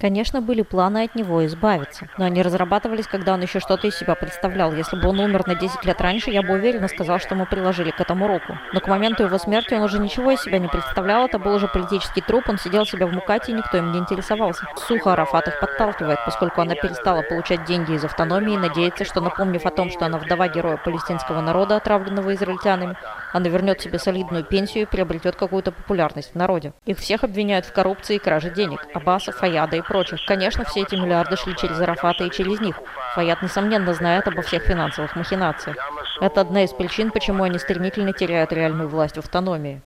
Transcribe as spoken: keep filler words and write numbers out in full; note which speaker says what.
Speaker 1: Конечно, были планы от него избавиться, но они разрабатывались, когда он еще что-то из себя представлял. Если бы он умер на десять лет раньше, я бы уверенно сказал, что мы приложили к этому руку. Но к моменту его смерти он уже ничего из себя не представлял, это был уже политический труп, он сидел себе в Мукате, и никто им не интересовался. Сухо Арафат их подталкивает, поскольку она перестала получать деньги из автономии и надеется, что, напомнив о том, что она вдова героя палестинского народа, отравленного израильтянами, она вернет себе солидную пенсию и приобретет какую-то популярность в народе. Их всех обвиняют в коррупции и краже денег. Аббаса, Фаяда и прочих. Конечно, все эти миллиарды шли через Арафата и через них. Фаяд, несомненно, знает обо всех финансовых махинациях. Это одна из причин, почему они стремительно теряют реальную власть в автономии.